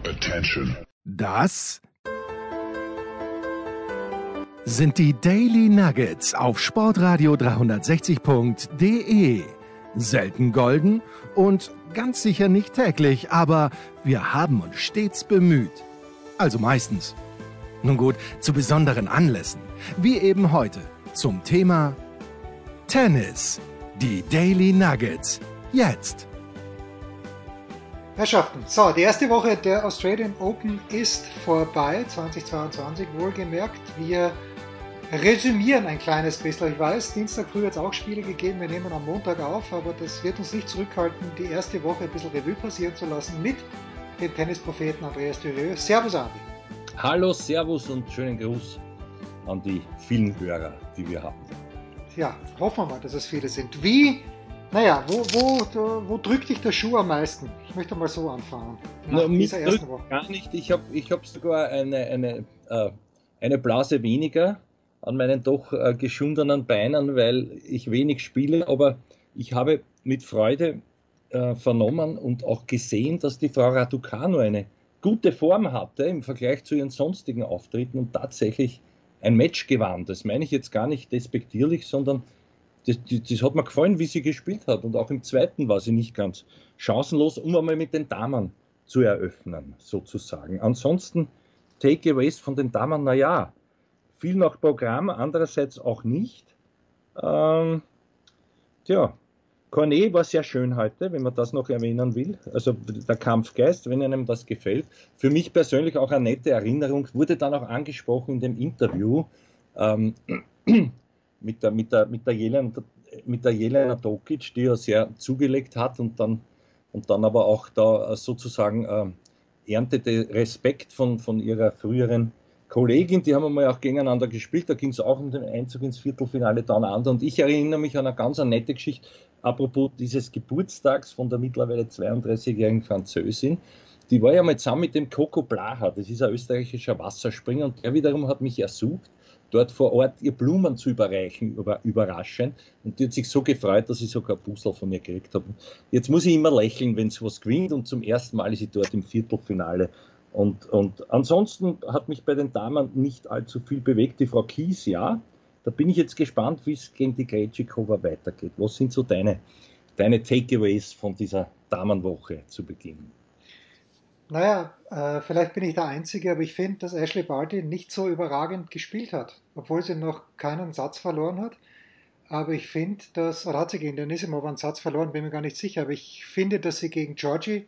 Attention. Das sind die Daily Nuggets auf Sportradio 360.de. Selten golden und ganz sicher nicht täglich, aber wir haben uns stets bemüht. Also meistens. Nun gut, zu besonderen Anlässen, wie eben heute, zum Thema Tennis. Die Daily Nuggets. Jetzt. Herrschaften, so, die erste Woche der Australian Open ist vorbei, 2022 wohlgemerkt. Wir resümieren ein kleines bisschen. Ich weiß, Dienstag früh hat es auch Spiele gegeben, wir nehmen am Montag auf, aber das wird uns nicht zurückhalten, die erste Woche ein bisschen Revue passieren zu lassen mit dem Tennispropheten Andreas Thürieu. Servus, Andi. Hallo, servus und schönen Gruß an die vielen Hörer, die wir haben. Ja, hoffen wir mal, dass es viele sind. Wo drückt dich der Schuh am meisten? Ich möchte mal so anfangen. Nach dieser ersten Woche. Gar nicht. Ich hab sogar eine Blase weniger an meinen doch geschundenen Beinen, weil ich wenig spiele. Aber ich habe mit Freude vernommen und auch gesehen, dass die Frau Raducanu eine gute Form hatte im Vergleich zu ihren sonstigen Auftritten und tatsächlich ein Match gewann. Das meine ich jetzt gar nicht despektierlich, sondern das hat mir gefallen, wie sie gespielt hat. Und auch im zweiten war sie nicht ganz chancenlos, um einmal mit den Damen zu eröffnen, sozusagen. Ansonsten Takeaways von den Damen, naja, viel nach Programm, andererseits auch nicht. Cornet war sehr schön heute, wenn man das noch erwähnen will. Also der Kampfgeist, wenn einem das gefällt. Für mich persönlich auch eine nette Erinnerung, wurde dann auch angesprochen in dem Interview mit der Jelena Tokic, die ja sehr zugelegt hat und dann aber auch da sozusagen erntete Respekt von ihrer früheren Kollegin. Die haben mal auch gegeneinander gespielt, da ging es auch um den Einzug ins Viertelfinale doneinander. Und ich erinnere mich an eine ganz nette Geschichte, apropos dieses Geburtstags von der mittlerweile 32-jährigen Französin. Die war ja mal zusammen mit dem Coco Blaha, das ist ein österreichischer Wasserspringer, und der wiederum hat mich ersucht, dort vor Ort ihr Blumen zu überreichen, überraschend. Und die hat sich so gefreut, dass ich sogar ein Bussel von mir gekriegt habe. Jetzt muss ich immer lächeln, wenn es was gewinnt, und zum ersten Mal ist sie dort im Viertelfinale. Und ansonsten hat mich bei den Damen nicht allzu viel bewegt. Die Frau Kies, ja, da bin ich jetzt gespannt, wie es gegen die Krejcikova weitergeht. Was sind so deine Takeaways von dieser Damenwoche zu Beginn? Naja, vielleicht bin ich der Einzige, aber ich finde, dass Ashley Barty nicht so überragend gespielt hat, obwohl sie noch keinen Satz verloren hat. Aber ich finde, oder hat sie gegen Anisimova einen Satz verloren, bin mir gar nicht sicher, aber ich finde, dass sie gegen Georgie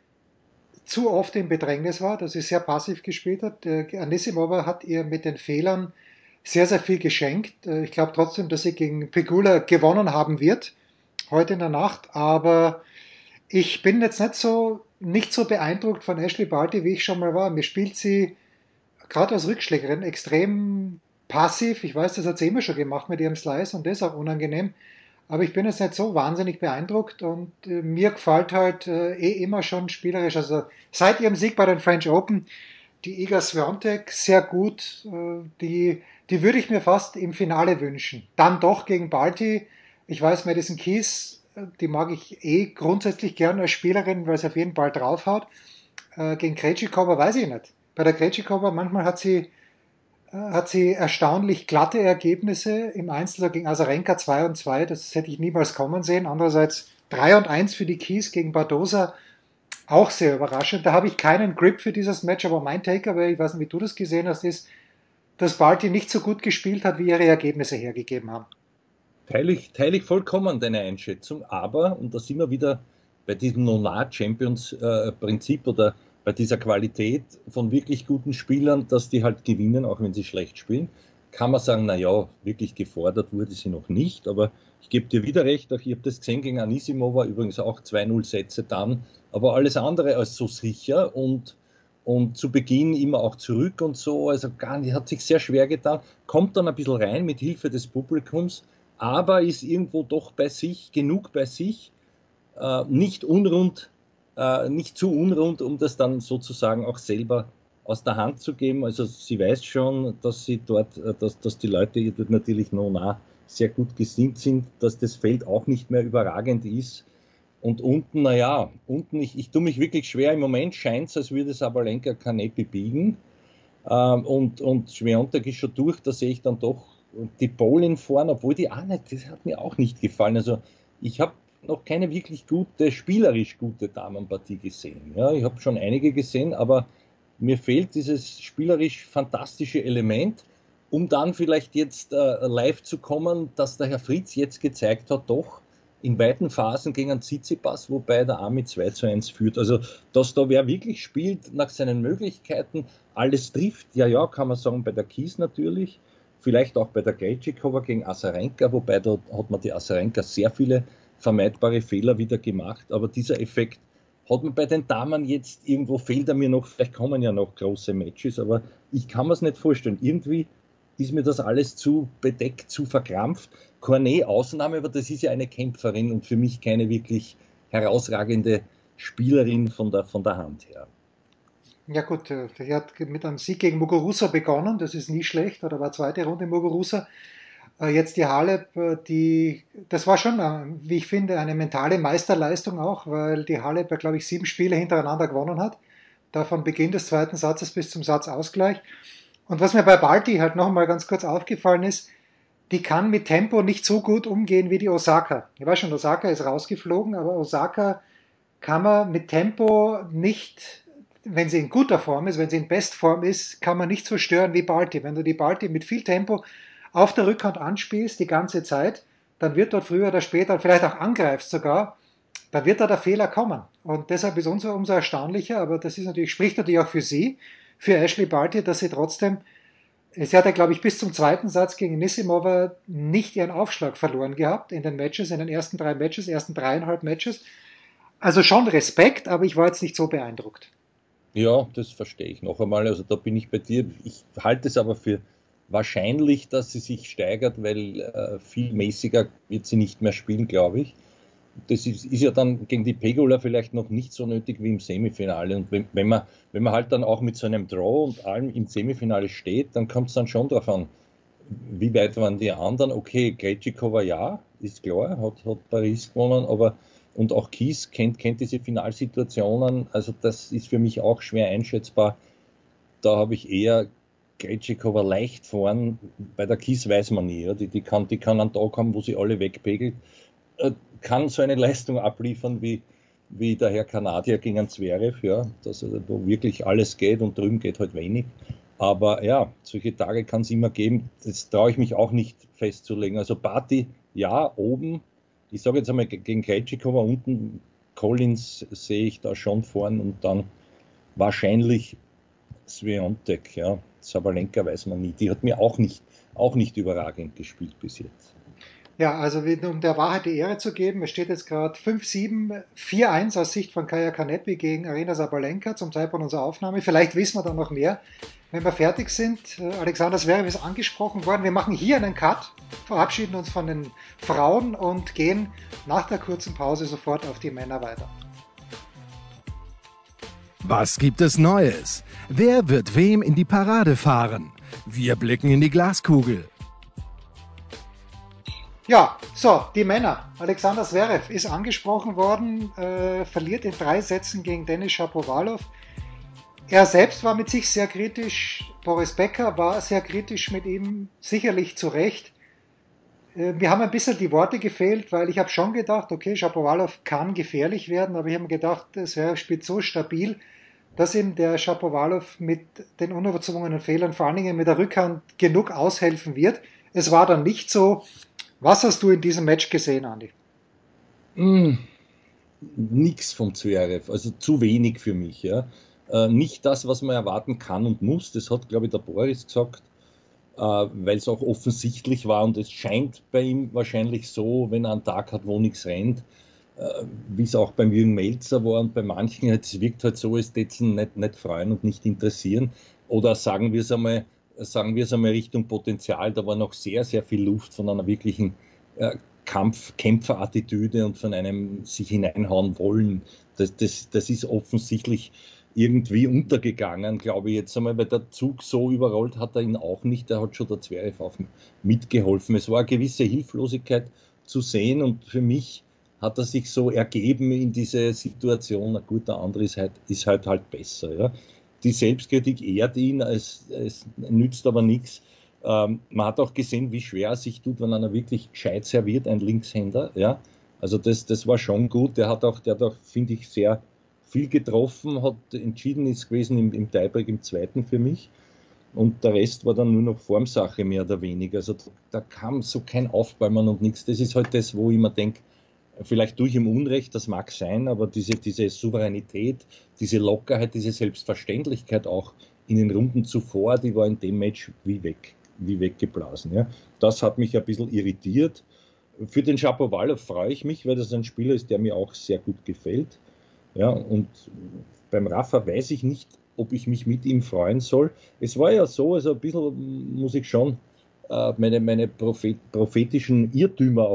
zu oft im Bedrängnis war, dass sie sehr passiv gespielt hat. Anisimova hat ihr mit den Fehlern sehr, sehr viel geschenkt. Ich glaube trotzdem, dass sie gegen Pegula gewonnen haben wird, heute in der Nacht, aber ich bin jetzt nicht so beeindruckt von Ashley Barty, wie ich schon mal war. Mir spielt sie gerade als Rückschlägerin extrem passiv. Ich weiß, das hat sie immer schon gemacht mit ihrem Slice und das ist auch unangenehm. Aber ich bin jetzt nicht so wahnsinnig beeindruckt und mir gefällt halt immer schon spielerisch. Also seit ihrem Sieg bei den French Open, die Iga Swiatek sehr gut. Die würde ich mir fast im Finale wünschen. Dann doch gegen Barty. Ich weiß, Madison Keys, die mag ich grundsätzlich gern als Spielerin, weil sie auf jeden Fall draufhaut. Gegen Krejcikova weiß ich nicht. Bei der Krejcikova manchmal hat sie erstaunlich glatte Ergebnisse im Einzel gegen Azarenka 2-2, das hätte ich niemals kommen sehen. Andererseits 3-1 für die Keys gegen Badosa, auch sehr überraschend. Da habe ich keinen Grip für dieses Match, aber mein Takeaway, ich weiß nicht, wie du das gesehen hast, ist, dass Barty nicht so gut gespielt hat, wie ihre Ergebnisse hergegeben haben. Teile ich vollkommen deine Einschätzung, aber, und da sind wir wieder bei diesem No-Champions-Prinzip oder bei dieser Qualität von wirklich guten Spielern, dass die halt gewinnen, auch wenn sie schlecht spielen, kann man sagen, naja, wirklich gefordert wurde sie noch nicht, aber ich gebe dir wieder recht, auch ich habe das gesehen gegen Anisimova, übrigens auch 2-0 Sätze dann, aber alles andere als so sicher und zu Beginn immer auch zurück und so, also gar nicht, hat sich sehr schwer getan, kommt dann ein bisschen rein mit Hilfe des Publikums, aber ist irgendwo doch genug bei sich, nicht zu unrund, um das dann sozusagen auch selber aus der Hand zu geben. Also sie weiß schon, dass sie dort, dass die Leute ihr dort natürlich sehr gut gesinnt sind, dass das Feld auch nicht mehr überragend ist. Und unten, naja, ich tue mich wirklich schwer. Im Moment scheint es, als würde Sabalenka Kanepi biegen. Und Świątek ist schon durch, da sehe ich dann doch die Polin vorne, obwohl die auch nicht, das hat mir auch nicht gefallen. Also ich habe noch keine wirklich spielerisch gute Damenpartie gesehen. Ja, ich habe schon einige gesehen, aber mir fehlt dieses spielerisch fantastische Element, um dann vielleicht jetzt live zu kommen, dass der Herr Fritz jetzt gezeigt hat, doch in beiden Phasen gegen Tsitsipas, wobei der Armin 2:1 führt. Also, dass da wer wirklich spielt nach seinen Möglichkeiten, alles trifft, ja, kann man sagen, bei der Kies natürlich, vielleicht auch bei der Krejcikova gegen Azarenka, wobei da hat man die Azarenka sehr viele vermeidbare Fehler wieder gemacht, aber dieser Effekt hat man bei den Damen jetzt irgendwo, fehlt er mir noch, vielleicht kommen ja noch große Matches, aber ich kann mir es nicht vorstellen. Irgendwie ist mir das alles zu bedeckt, zu verkrampft. Cornet Ausnahme, aber das ist ja eine Kämpferin und für mich keine wirklich herausragende Spielerin von der Hand her. Ja gut, er hat mit einem Sieg gegen Muguruza begonnen, das ist nie schlecht, oder war zweite Runde Muguruza. Jetzt die Halep, das war schon, wie ich finde, eine mentale Meisterleistung auch, weil die Halep, glaube ich, 7 Spiele hintereinander gewonnen hat, da von Beginn des zweiten Satzes bis zum Satzausgleich. Und was mir bei Barty halt noch einmal ganz kurz aufgefallen ist, die kann mit Tempo nicht so gut umgehen wie die Osaka. Ich weiß schon, Osaka ist rausgeflogen, aber Osaka kann man mit Tempo nicht, wenn sie in guter Form ist, wenn sie in Bestform ist, kann man nicht so stören wie Barty. Wenn du die Barty mit viel Tempo auf der Rückhand anspielst die ganze Zeit, dann wird dort früher oder später, vielleicht auch angreifst sogar, dann wird da der Fehler kommen. Und deshalb ist umso erstaunlicher, aber das ist natürlich, spricht natürlich auch für sie, für Ashley Barty, dass sie trotzdem, sie hat ja, glaube ich, bis zum zweiten Satz gegen Nissimova nicht ihren Aufschlag verloren gehabt in den Matches, in den ersten 3 Matches, ersten 3,5 Matches. Also schon Respekt, aber ich war jetzt nicht so beeindruckt. Ja, das verstehe ich noch einmal. Also da bin ich bei dir. Ich halte es aber für wahrscheinlich, dass sie sich steigert, weil viel mäßiger wird sie nicht mehr spielen, glaube ich. Das ist ja dann gegen die Pegula vielleicht noch nicht so nötig wie im Semifinale. Und wenn man halt dann auch mit so einem Draw und allem im Semifinale steht, dann kommt es dann schon darauf an, wie weit waren die anderen. Okay, Krejcikova ja, ist klar, hat Paris gewonnen, aber und auch Kies kennt diese Finalsituationen. Also das ist für mich auch schwer einschätzbar. Da habe ich eher Krejcikova leicht vorn. Bei der Kies weiß man nie. Ja. Die kann einen Tag haben, wo sie alle wegpegelt. Kann so eine Leistung abliefern wie der Herr Kanadier gegen einen Zverev, ja, dass wo wirklich alles geht und drüben geht halt wenig. Aber ja, solche Tage kann es immer geben. Das traue ich mich auch nicht festzulegen. Also Barty, ja, oben. Ich sage jetzt einmal gegen Krejcikova unten, Collins sehe ich da schon vorn und dann wahrscheinlich Świątek, ja. Sabalenka weiß man nie. Die hat mir auch nicht überragend gespielt bis jetzt. Ja, also um der Wahrheit die Ehre zu geben, es steht jetzt gerade 5-7, 4-1 aus Sicht von Kaja Kanepi gegen Aryna Sabalenka zum Zeitpunkt unserer Aufnahme. Vielleicht wissen wir dann noch mehr, wenn wir fertig sind. Alexander Zverev ist angesprochen worden. Wir machen hier einen Cut, verabschieden uns von den Frauen und gehen nach der kurzen Pause sofort auf die Männer weiter. Was gibt es Neues? Wer wird wem in die Parade fahren? Wir blicken in die Glaskugel. Ja, so, die Männer. Alexander Zverev ist angesprochen worden, verliert in 3 Sätzen gegen Denis Shapovalov. Er selbst war mit sich sehr kritisch, Boris Becker war sehr kritisch mit ihm, sicherlich zu Recht. Mir haben ein bisschen die Worte gefehlt, weil ich habe schon gedacht, okay, Shapovalov kann gefährlich werden, aber ich habe mir gedacht, Zverev spielt so stabil, dass ihm der Shapovalov mit den unerzwungenen Fehlern, vor allen Dingen mit der Rückhand, genug aushelfen wird. Es war dann nicht so. Was hast du in diesem Match gesehen, Andi? Nix vom Zverev, also zu wenig für mich. Ja. Nicht das, was man erwarten kann und muss, das hat, glaube ich, der Boris gesagt, weil es auch offensichtlich war und es scheint bei ihm wahrscheinlich so, wenn er einen Tag hat, wo nichts rennt, wie es auch beim Jürgen Melzer war und bei manchen, es wirkt halt so, als täten nicht freuen und nicht interessieren. Oder sagen wir es einmal Richtung Potenzial, da war noch sehr, sehr viel Luft von einer wirklichen Kämpferattitüde und von einem sich hineinhauen wollen. Das ist offensichtlich irgendwie untergegangen, glaube ich jetzt einmal, weil der Zug so überrollt hat er ihn auch nicht, der hat schon der Zverev auch mitgeholfen. Es war eine gewisse Hilflosigkeit zu sehen und für mich hat er sich so ergeben in diese Situation. Na gut, der andere ist halt besser. Ja. Die Selbstkritik ehrt ihn, es nützt aber nichts. Man hat auch gesehen, wie schwer es sich tut, wenn einer wirklich gescheit serviert, ein Linkshänder. Ja. Also das war schon gut. Der hat auch, finde ich, sehr viel getroffen, hat entschieden ist gewesen im Tiebreak im zweiten für mich. Und der Rest war dann nur noch Formsache, mehr oder weniger. Also da kam so kein Aufbäumen und nichts. Das ist halt das, wo ich mir denke, vielleicht tue ich ihm Unrecht, das mag sein, aber diese Souveränität, diese Lockerheit, diese Selbstverständlichkeit auch in den Runden zuvor, die war in dem Match wie weggeblasen. Ja. Das hat mich ein bisschen irritiert. Für den Shapovalov freue ich mich, weil das ein Spieler ist, der mir auch sehr gut gefällt. Ja, und beim Rafa weiß ich nicht, ob ich mich mit ihm freuen soll. Es war ja so, also ein bisschen muss ich schon meine prophetischen Irrtümer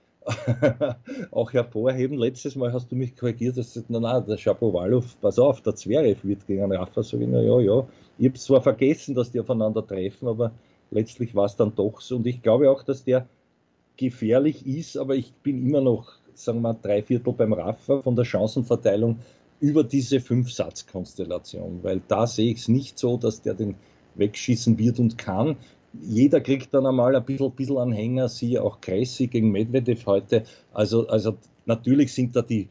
auch hervorheben. Letztes Mal hast du mich korrigiert, dass der Shapovalov, pass auf, der Zverev wird gegen Rafa, sage ich, ja. Ich habe zwar vergessen, dass die aufeinander treffen, aber letztlich war es dann doch so. Und ich glaube auch, dass der gefährlich ist, aber ich bin immer noch, sagen wir mal, 3/4 beim Rafa von der Chancenverteilung über diese 5-Satz-Konstellation, weil da sehe ich es nicht so, dass der den wegschießen wird und kann. Jeder kriegt dann einmal ein bisschen Anhänger, siehe auch Cressy gegen Medvedev heute. Also natürlich sind da die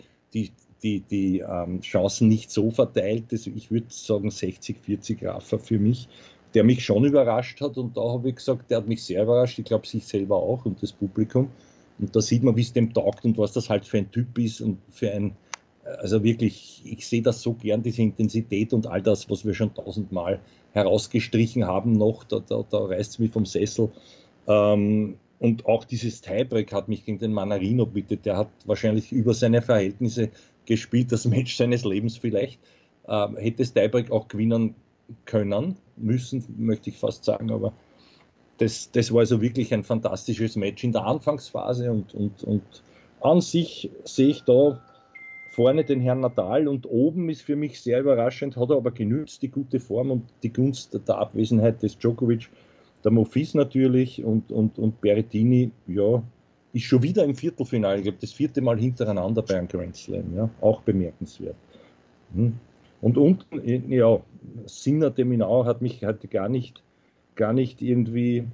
Chancen nicht so verteilt. Also ich würde sagen 60-40 Rafa für mich, der mich schon überrascht hat. Und da habe ich gesagt, der hat mich sehr überrascht. Ich glaube, sich selber auch und das Publikum. Und da sieht man, wie es dem taugt und was das halt für ein Typ ist und also wirklich, ich sehe das so gern, diese Intensität und all das, was wir schon 1000-mal herausgestrichen haben noch, da reißt es mich vom Sessel. Und auch dieses Tiebreak hat mich gegen den Mannarino, bitte, der hat wahrscheinlich über seine Verhältnisse gespielt, das Match seines Lebens vielleicht. Hätte das Tiebreak auch gewinnen können, müssen, möchte ich fast sagen, aber das war also wirklich ein fantastisches Match in der Anfangsphase und an sich sehe ich da vorne den Herrn Nadal und oben ist für mich sehr überraschend, hat er aber genützt, die gute Form und die Gunst der Abwesenheit des Djokovic, der Monfils natürlich und Berrettini, ja, ist schon wieder im Viertelfinale, ich glaube, das 4. Mal hintereinander bei einem Grand Slam, ja, auch bemerkenswert. Und unten, ja, Sinner de Minaur hat mich heute gar nicht irgendwie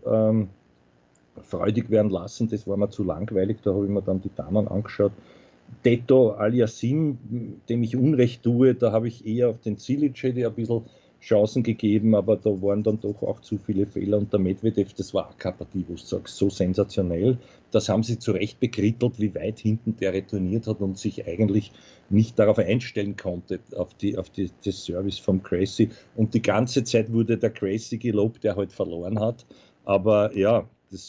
freudig werden lassen, das war mir zu langweilig, da habe ich mir dann die Damen angeschaut. Teto Aliassim, dem ich Unrecht tue, da habe ich eher auf den Cilic ein bisschen Chancen gegeben, aber da waren dann doch auch zu viele Fehler und der Medvedev, das war auch keine Partie, wo du sagst, so sensationell. Das haben sie zu Recht bekrittelt, wie weit hinten der retourniert hat und sich eigentlich nicht darauf einstellen konnte, auf das Service vom Cressy. Und die ganze Zeit wurde der Cressy gelobt, der halt verloren hat. Aber ja,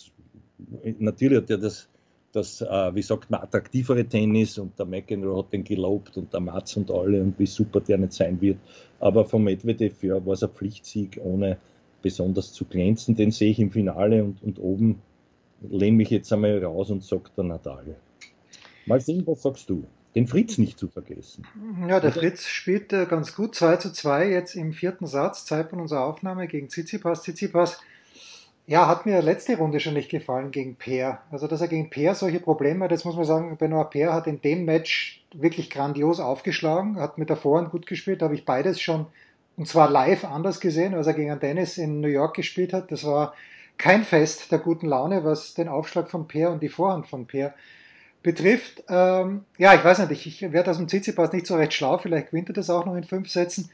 natürlich hat er das, wie sagt man, attraktivere Tennis und der McEnroe hat den gelobt und der Matz und alle und wie super der nicht sein wird. Aber vom Medvedev, ja, war es ein Pflichtsieg, ohne besonders zu glänzen. Den sehe ich im Finale und oben lehne mich jetzt einmal raus und sage der Nadal. Mal sehen, was sagst du? Den Fritz nicht zu vergessen. Ja, der Fritz spielt ganz gut, 2:2 jetzt im 4. Satz, Zeitpunkt unserer Aufnahme gegen Tsitsipas. Tsitsipas, ja, hat mir letzte Runde schon nicht gefallen gegen Peer. Also, dass er gegen Peer solche Probleme hat, jetzt muss man sagen, Benoit Peer hat in dem Match wirklich grandios aufgeschlagen, hat mit der Vorhand gut gespielt, da habe ich beides schon, und zwar live anders gesehen, als er gegen Dennis in New York gespielt hat. Das war kein Fest der guten Laune, was den Aufschlag von Peer und die Vorhand von Peer betrifft. Ja, ich weiß nicht, ich werde aus dem Tsitsipas nicht so recht schlau, vielleicht gewinnt er das auch noch in 5 Sätzen.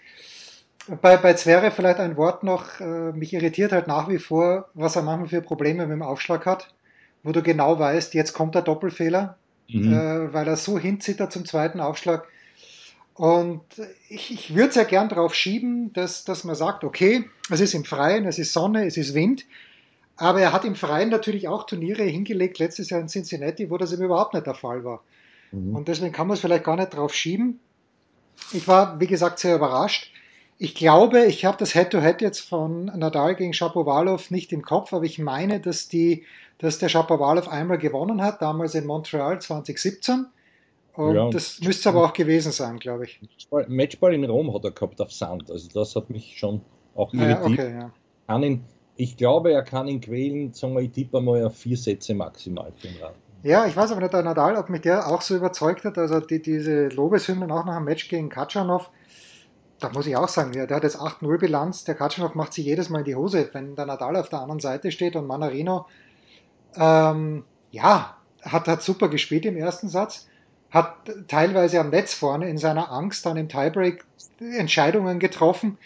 Bei Zverev vielleicht ein Wort noch, mich irritiert halt nach wie vor, was er manchmal für Probleme mit dem Aufschlag hat, wo du genau weißt, jetzt kommt der Doppelfehler, weil er so hinzittert zum zweiten Aufschlag. Und ich würde sehr gern darauf schieben, dass man sagt, okay, es ist im Freien, es ist Sonne, es ist Wind, aber er hat im Freien natürlich auch Turniere hingelegt, letztes Jahr in Cincinnati, wo das eben überhaupt nicht der Fall war. Und deswegen kann man es vielleicht gar nicht drauf schieben. Ich war, wie gesagt, sehr überrascht. Ich glaube, ich habe das Head-to-Head jetzt von Nadal gegen Shapovalov nicht im Kopf, aber ich meine, dass der Shapovalov einmal gewonnen hat, damals in Montreal 2017. Und Ja, das müsste es aber auch gewesen sein, glaube ich. Matchball in Rom hat er gehabt auf Sand, also das hat mich schon auch irritiert. Okay, ja. Ich glaube, er kann ihn quälen, sagen wir, ich tippe mal auf 4 Sätze maximal für den Raten. Ja, ich weiß aber nicht, der Nadal, ob mich der auch so überzeugt hat. Also diese Lobeshymnen auch nach dem Match gegen Katschanov, da muss ich auch sagen, ja, der hat jetzt 8-0 Bilanz. Der Katschanov macht sich jedes Mal in die Hose, wenn der Nadal auf der anderen Seite steht und Manarino, ja, hat super gespielt im ersten Satz, hat teilweise am Netz vorne in seiner Angst dann im Tiebreak Entscheidungen getroffen,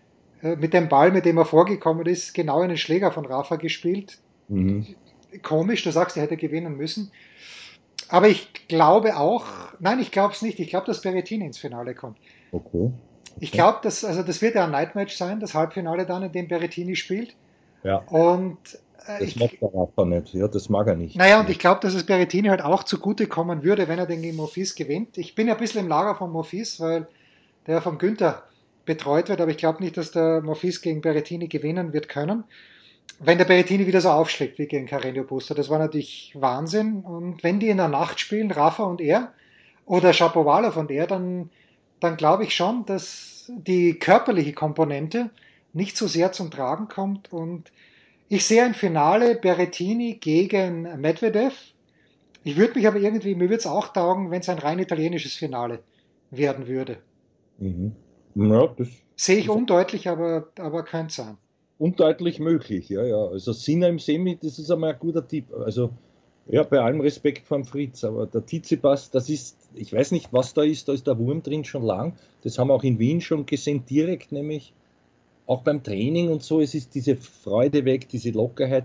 mit dem Ball, mit dem er vorgekommen ist, genau in den Schläger von Rafa gespielt. Mhm. Komisch, du sagst, er hätte gewinnen müssen. Aber ich glaube auch, nein, ich glaube es nicht. Ich glaube, dass Berrettini ins Finale kommt. Okay. Ich Okay. glaube, das wird ja ein Nightmatch sein, das Halbfinale dann, in dem Berrettini spielt. Ja, Und das mag der Rafa nicht. Ja, das mag er nicht. naja, und ich glaube, dass es Berrettini halt auch zugutekommen würde, wenn er den gegen Monfils gewinnt. Ich bin ja ein bisschen im Lager von Monfils, weil der vom Günther betreut wird, aber ich glaube nicht, dass der Monfils gegen Berrettini gewinnen wird können. Wenn der Berrettini wieder so aufschlägt wie gegen Carreño Busta, das war natürlich Wahnsinn. Und wenn die in der Nacht spielen, Rafa und er, oder Shapovalov und er, dann glaube ich schon, dass die körperliche Komponente nicht so sehr zum Tragen kommt. Und ich sehe ein Finale Berrettini gegen Medvedev. Ich würde mich aber irgendwie, mir würde es auch taugen, wenn es ein rein italienisches Finale werden würde. Mhm. Ja, das Sehe ich ist undeutlich, aber könnte sein. undeutlich möglich. Ja, ja. Also Sinner im Semi, das ist einmal ein guter Tipp. Also ja, bei allem Respekt vor dem Fritz, aber der Tsitsipas, das ist, ich weiß nicht, was da ist der Wurm drin schon lang. Das haben wir auch in Wien schon gesehen, direkt, nämlich auch beim Training und so. Es ist diese Freude weg, diese Lockerheit.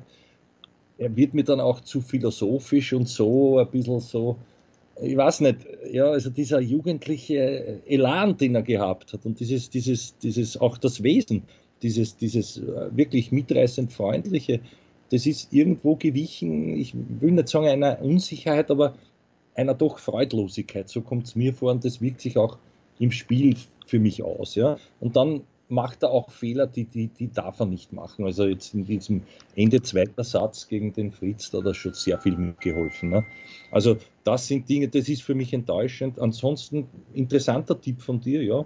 Er wird mir dann auch zu philosophisch und so, ein bisschen so, ich weiß nicht, ja, also dieser jugendliche Elan, den er gehabt hat und auch das Wesen, dieses wirklich mitreißend Freundliche, das ist irgendwo gewichen, ich will nicht sagen einer Unsicherheit, aber einer doch Freudlosigkeit. So kommt es mir vor und das wirkt sich auch im Spiel für mich aus. Ja? Und dann macht er auch Fehler, die darf er nicht machen. Also jetzt in diesem Ende zweiter Satz gegen den Fritz, da hat er schon sehr viel mitgeholfen. Ne? Also das sind Dinge, das ist für mich enttäuschend. Ansonsten interessanter Tipp von dir, ja.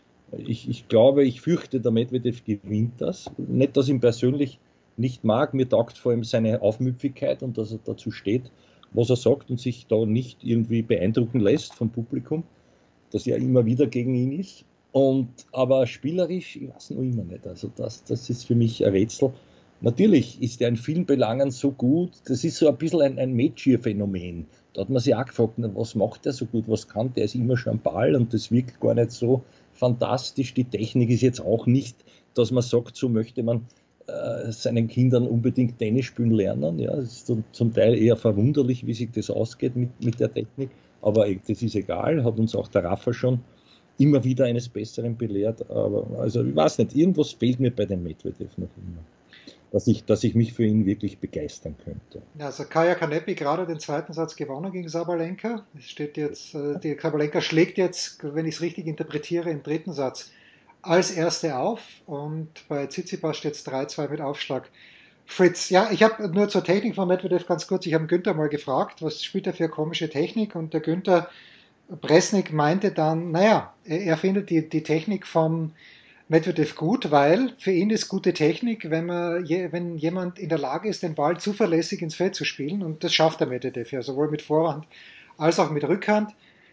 Ich glaube, ich fürchte, der Medvedev gewinnt das. Nicht, dass ich ihn persönlich nicht mag, mir taugt vor allem seine Aufmüpfigkeit und dass er dazu steht, was er sagt und sich da nicht irgendwie beeindrucken lässt vom Publikum, das ja immer wieder gegen ihn ist. Aber spielerisch, ich weiß noch immer nicht. Also das ist für mich ein Rätsel. Natürlich ist er in vielen Belangen so gut. Das ist so ein bisschen ein Metschier-Phänomen. Da hat man sich auch gefragt, was macht er so gut, was kann der? Er ist immer schon am Ball und das wirkt gar nicht so fantastisch. Die Technik ist jetzt auch nicht, dass man sagt, so möchte man seinen Kindern unbedingt Tennis spielen lernen. Ja, es ist zum Teil eher verwunderlich, wie sich das ausgeht mit der Technik. Aber das ist egal, hat uns auch der Rafa schon immer wieder eines Besseren belehrt. Aber also ich weiß nicht, irgendwas fehlt mir bei dem Medvedev noch immer, dass ich mich für ihn wirklich begeistern könnte. Also Kaya Kanepi gerade den zweiten Satz gewonnen gegen Sabalenka. Es steht jetzt, die Sabalenka schlägt jetzt, wenn ich es richtig interpretiere, im dritten Satz als erste auf und bei Tsitsipas steht es 3-2 mit Aufschlag. Fritz, ja, ich habe nur zur Technik von Medvedev ganz kurz, ich habe Günther mal gefragt, was spielt er für komische Technik und der Günther Bresnik meinte dann, naja, er findet die Technik vom Medvedev gut, weil für ihn ist gute Technik, wenn jemand in der Lage ist, den Ball zuverlässig ins Feld zu spielen und das schafft der Medvedev ja, sowohl mit Vorhand als auch mit Rückhand.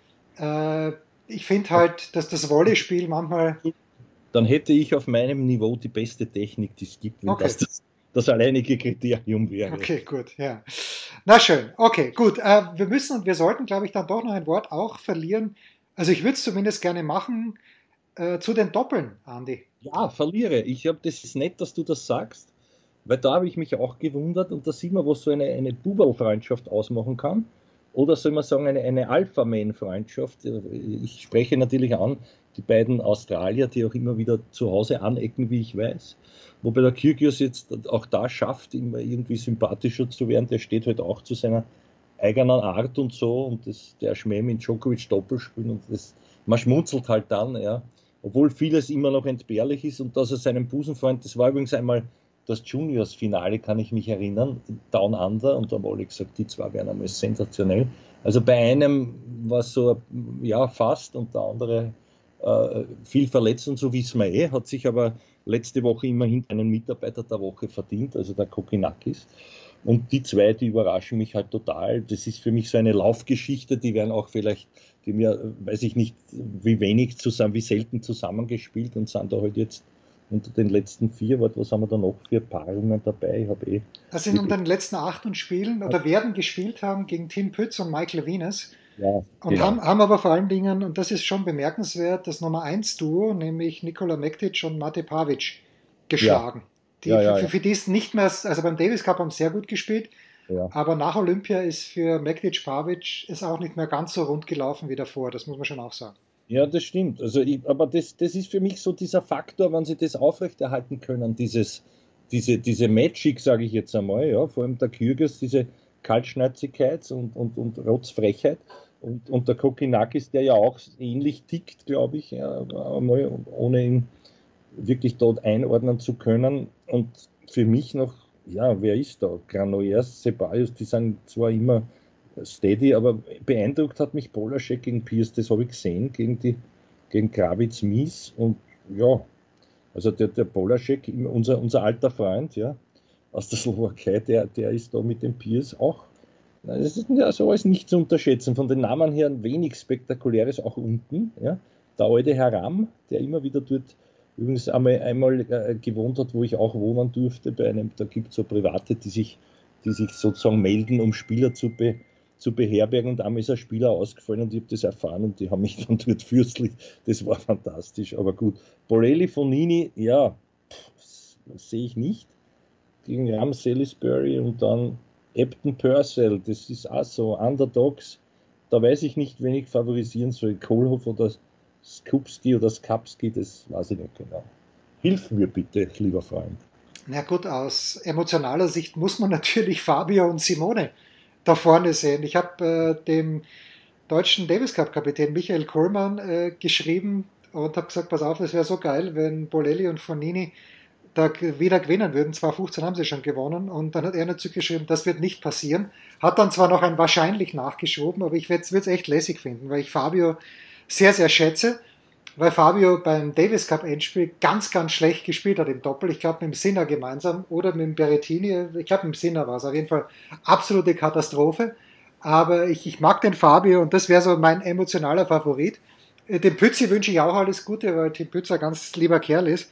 Äh, Ich finde halt, dass das Volleyspiel manchmal. Dann hätte ich auf meinem Niveau die beste Technik, die es gibt, wenn Okay, das alleinige Kriterium wäre. okay, gut, ja. Na schön, okay, gut. Wir müssen und wir sollten, glaube ich, dann doch noch ein Wort auch verlieren. Also ich würde es zumindest gerne machen zu den Doppeln, Andi. Ja, verliere. Das ist nett, dass du das sagst, weil da habe ich mich auch gewundert und da sieht man, was so eine Buberl-Freundschaft ausmachen kann. Oder soll man sagen, eine Alpha-Man-Freundschaft. Ich spreche natürlich an die beiden Australier, die auch immer wieder zu Hause anecken, wie ich weiß. Wobei der Kyrgios jetzt auch da schafft, immer irgendwie sympathischer zu werden. Der steht halt auch zu seiner eigenen Art und so. Und der Schmäh mit Djokovic Doppelspielen und man schmunzelt halt dann, ja. Obwohl vieles immer noch entbehrlich ist und dass er seinen Busenfreund, das war übrigens einmal das Juniors-Finale, kann ich mich erinnern, Down Under, und da haben alle gesagt, die zwei wären einmal sensationell. Also bei einem war es so, ja, fast, und der andere viel verletzt und so wissen wir hat sich aber letzte Woche immerhin einen Mitarbeiter der Woche verdient, also der Kokinakis. Und die zwei, die überraschen mich halt total. Das ist für mich so eine Laufgeschichte, die werden auch vielleicht, die mir, weiß ich nicht, wie selten zusammengespielt und sind da halt jetzt unter den letzten 4, was haben wir da noch für Paarungen dabei? Ich habe Also in den letzten 8 Spielen oder werden gespielt haben gegen Tim Pütz und Michael Venus. Ja, Und genau. haben aber vor allen Dingen, und das ist schon bemerkenswert, das Nummer 1 Duo, nämlich Nikola Mektic und Mate Pavic, Ja, geschlagen. Die, ja, ja, für, ja, für die ist nicht mehr, also beim Davis Cup haben sie sehr gut gespielt, ja. aber nach Olympia ist für Mektic Pavic ist auch nicht mehr ganz so rund gelaufen wie davor, das muss man schon auch sagen. Ja, das stimmt. Also aber das ist für mich so dieser Faktor, wenn sie das aufrechterhalten können, diese Magic, sage ich jetzt einmal, ja, vor allem der Kyrgios, diese Kaltschnäuzigkeit und Rotzfrechheit. Und der Kokinakis, der ja auch ähnlich tickt, glaube ich, ja, einmal, ohne ihn wirklich dort einordnen zu können. Und für mich noch, ja, wer ist da? Granollers, Ceballos, die sind zwar immer steady, aber beeindruckt hat mich Polasek gegen Pierce, das habe ich gesehen, gegen Kravitz Mies. Und ja, also der Polasek, unser alter Freund, ja, aus der Slowakei, der ist da mit dem Pierce auch. Das ist ja so alles nicht zu unterschätzen. Von den Namen her wenig Spektakuläres auch unten. Ja. Der alte Herr Ram, der immer wieder dort übrigens einmal gewohnt hat, wo ich auch wohnen durfte, da gibt es so Private, die sich sozusagen melden, um Spieler zu beherbergen. Und einmal ist ein Spieler ausgefallen und ich habe das erfahren und die haben mich dann dort fürstlich, das war fantastisch, aber gut. Borelli, Fonini, ja, sehe ich nicht. Gegen Ram Salisbury und dann Upton Purcell, das ist auch so, Underdogs, da weiß ich nicht, wen ich favorisieren soll, Kohlhoff oder Skupski oder Skapski, das weiß ich nicht genau. Hilf mir bitte, lieber Freund. Na gut, aus emotionaler Sicht muss man natürlich Fabio und Simone da vorne sehen. Ich habe dem deutschen Davis Cup Kapitän Michael Kohlmann geschrieben und habe gesagt, pass auf, es wäre so geil, wenn Bolelli und Fonini da wieder gewinnen würden. 2015 haben sie schon gewonnen und dann hat er dazu geschrieben, das wird nicht passieren. Hat dann zwar noch ein wahrscheinlich nachgeschoben, aber ich würde es echt lässig finden, weil ich Fabio sehr, sehr schätze, weil Fabio beim Davis Cup Endspiel ganz, ganz schlecht gespielt hat im Doppel. Ich glaube mit dem Sinner gemeinsam oder mit dem Berrettini. Ich glaube mit dem Sinner war es. Auf jeden Fall absolute Katastrophe. Aber ich mag den Fabio und das wäre so mein emotionaler Favorit. Dem Pützi wünsche ich auch alles Gute, weil Tim Pützer ein ganz lieber Kerl ist.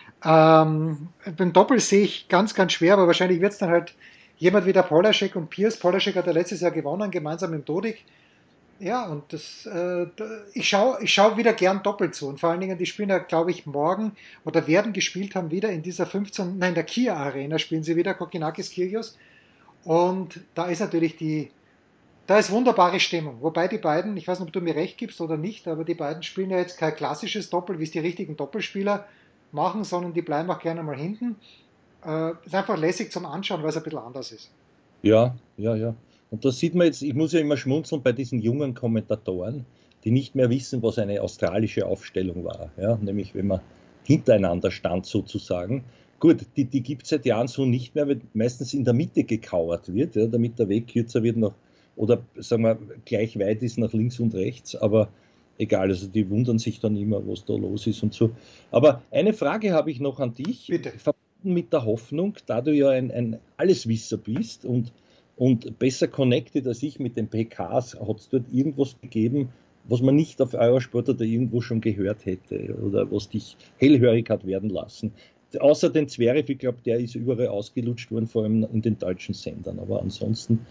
Beim Doppel sehe ich ganz, ganz schwer, aber wahrscheinlich wird es dann halt jemand wie der Polasek und Pierce. Polasek hat ja letztes Jahr gewonnen, gemeinsam mit Dodik. Ja, und ich schau wieder gern doppelt zu. Und vor allen Dingen, die spielen ja, glaube ich, morgen oder werden gespielt haben wieder in dieser 15, nein, der Kia Arena spielen sie wieder, Kokinakis Kyrgios. Und da ist natürlich da ist wunderbare Stimmung. Wobei die beiden, ich weiß nicht, ob du mir recht gibst oder nicht, aber die beiden spielen ja jetzt kein klassisches Doppel, wie es die richtigen Doppelspieler machen, sondern die bleiben auch gerne mal hinten. Ist einfach lässig zum Anschauen, weil es ein bisschen anders ist. Ja, ja, ja. Und da sieht man jetzt, ich muss ja immer schmunzeln bei diesen jungen Kommentatoren, die nicht mehr wissen, was eine australische Aufstellung war. Ja, nämlich wenn man hintereinander stand sozusagen. Gut, die gibt es seit Jahren so nicht mehr, weil meistens in der Mitte gekauert wird, ja, damit der Weg kürzer wird noch, oder sagen wir gleich weit ist nach links und rechts, aber egal, also die wundern sich dann immer, was da los ist und so. Aber eine Frage habe ich noch an dich, Bitte. verbunden mit der Hoffnung, da du ja ein Alleswisser bist und besser connected als ich mit den PKs, hat es dort irgendwas gegeben, was man nicht auf Eurosport oder irgendwo schon gehört hätte oder was dich hellhörig hat werden lassen? Außer den Zverev, ich glaube, der ist überall ausgelutscht worden, vor allem in den deutschen Sendern. Aber ansonsten,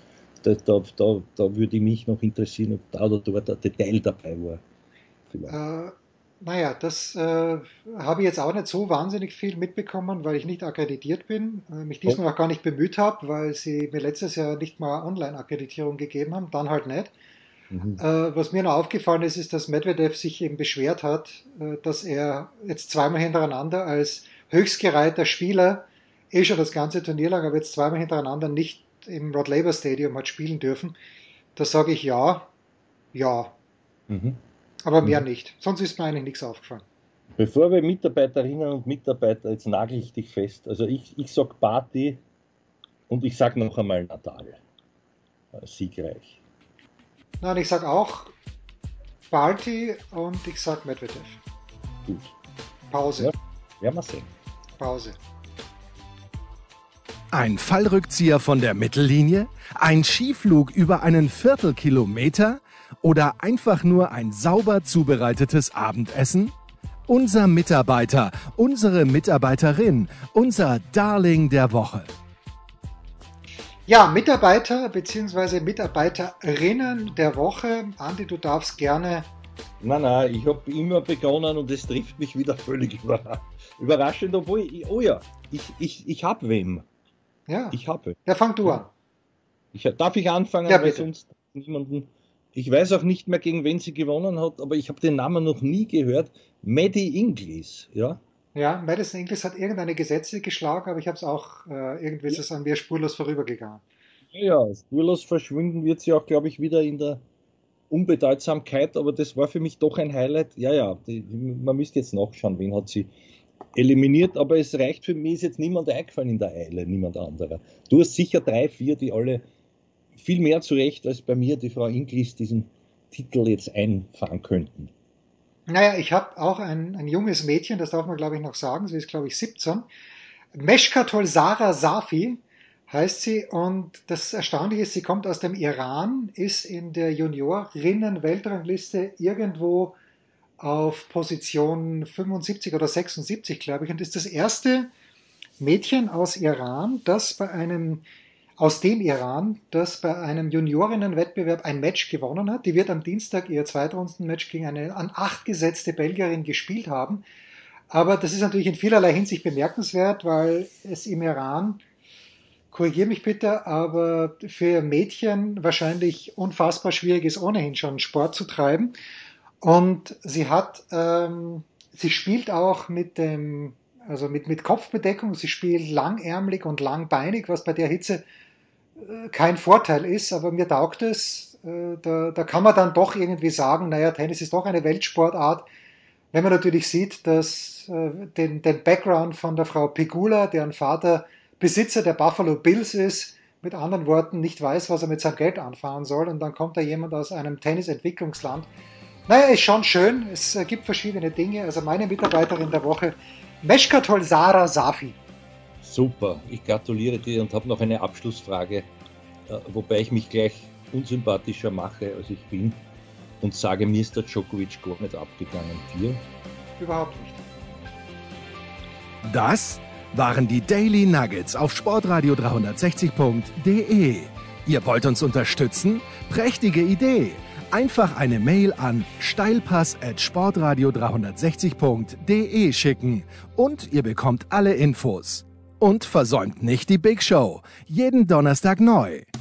da würde mich noch interessieren, ob da oder dort ein Detail dabei war. Naja, das habe ich jetzt auch nicht so wahnsinnig viel mitbekommen, weil ich nicht akkreditiert bin, mich Oh, diesmal auch gar nicht bemüht habe, weil sie mir letztes Jahr nicht mal Online-Akkreditierung gegeben haben, dann halt nicht. mhm. Was mir noch aufgefallen ist, ist, dass Medvedev sich eben beschwert hat, dass er jetzt zweimal hintereinander als höchstgereihter Spieler schon das ganze Turnier lang, aber jetzt zweimal hintereinander nicht im Rod Laver Stadium hat spielen dürfen. Da sage ich ja, ja, Mhm. aber mehr Mhm. nicht. Sonst ist mir eigentlich nichts aufgefallen. Bevor wir Mitarbeiterinnen und Mitarbeiter, jetzt nagel ich dich fest. Also ich sage Party und ich sage noch einmal Nadal. Siegreich. Nein, ich sage auch Barty und ich sage Medvedev. Gut. Pause, Ja, werden wir sehen. Pause. Ein Fallrückzieher von der Mittellinie? Ein Skiflug über einen Viertelkilometer? Oder einfach nur ein sauber zubereitetes Abendessen? Unser Mitarbeiter, unsere Mitarbeiterin, unser Darling der Woche. Ja, Mitarbeiter bzw. Mitarbeiterinnen der Woche. Andi, du darfst gerne. Nein, ich habe immer begonnen und es trifft mich wieder völlig überraschend, obwohl, ich habe wem. Ja, Ich habe. ja, fang du an. Darf ich anfangen, Ja, weil bitte. sonst niemanden. Ich weiß auch nicht mehr, gegen wen sie gewonnen hat, aber ich habe den Namen noch nie gehört. Maddie Inglis, ja. Ja, Madison Inglis hat irgendeine Gesetze geschlagen, aber ich habe es auch, irgendwie ist es an mir spurlos vorübergegangen. Ja, spurlos verschwinden wird sie auch, glaube ich, wieder in der Unbedeutsamkeit, aber das war für mich doch ein Highlight. Ja, man müsste jetzt nachschauen, wen hat sie eliminiert, aber es reicht für mich, ist jetzt niemand eingefallen in der Eile, niemand anderer. Du hast sicher 3, 4, die alle viel mehr zurecht als bei mir, die Frau Inglis, diesen Titel jetzt einfahren könnten. Naja, ich habe auch ein junges Mädchen, das darf man glaube ich noch sagen, sie ist glaube ich 17. Meshka Tolsara Safi heißt sie und das Erstaunliche ist, sie kommt aus dem Iran, ist in der Juniorinnen-Weltrangliste irgendwo auf Position 75 oder 76, glaube ich, und ist das erste Mädchen aus dem Iran, das bei einem Juniorinnenwettbewerb ein Match gewonnen hat. Die wird am Dienstag ihr Zweitrundenmatch gegen eine an 8 gesetzte Belgierin gespielt haben. Aber das ist natürlich in vielerlei Hinsicht bemerkenswert, weil es im Iran, korrigiere mich bitte, aber für Mädchen wahrscheinlich unfassbar schwierig ist, ohnehin schon Sport zu treiben. Und sie spielt auch mit Kopfbedeckung, sie spielt langärmlich und langbeinig, was bei der Hitze kein Vorteil ist, aber mir taugt es. Da kann man dann doch irgendwie sagen, naja, Tennis ist doch eine Weltsportart. Wenn man natürlich sieht, dass den Background von der Frau Pegula, deren Vater Besitzer der Buffalo Bills ist, mit anderen Worten nicht weiß, was er mit seinem Geld anfangen soll, und dann kommt da jemand aus einem Tennisentwicklungsland. Naja, ist schon schön. Es gibt verschiedene Dinge. Also meine Mitarbeiterin der Woche, Meshka Tolsara Safi. Super, ich gratuliere dir und habe noch eine Abschlussfrage, wobei ich mich gleich unsympathischer mache, als ich bin und sage, mir ist der Djokovic gar nicht abgegangen. 4? Überhaupt nicht. Das waren die Daily Nuggets auf sportradio360.de. Ihr wollt uns unterstützen? Prächtige Idee! Einfach eine Mail an steilpass@sportradio360.de schicken und ihr bekommt alle Infos. Und versäumt nicht die Big Show. Jeden Donnerstag neu.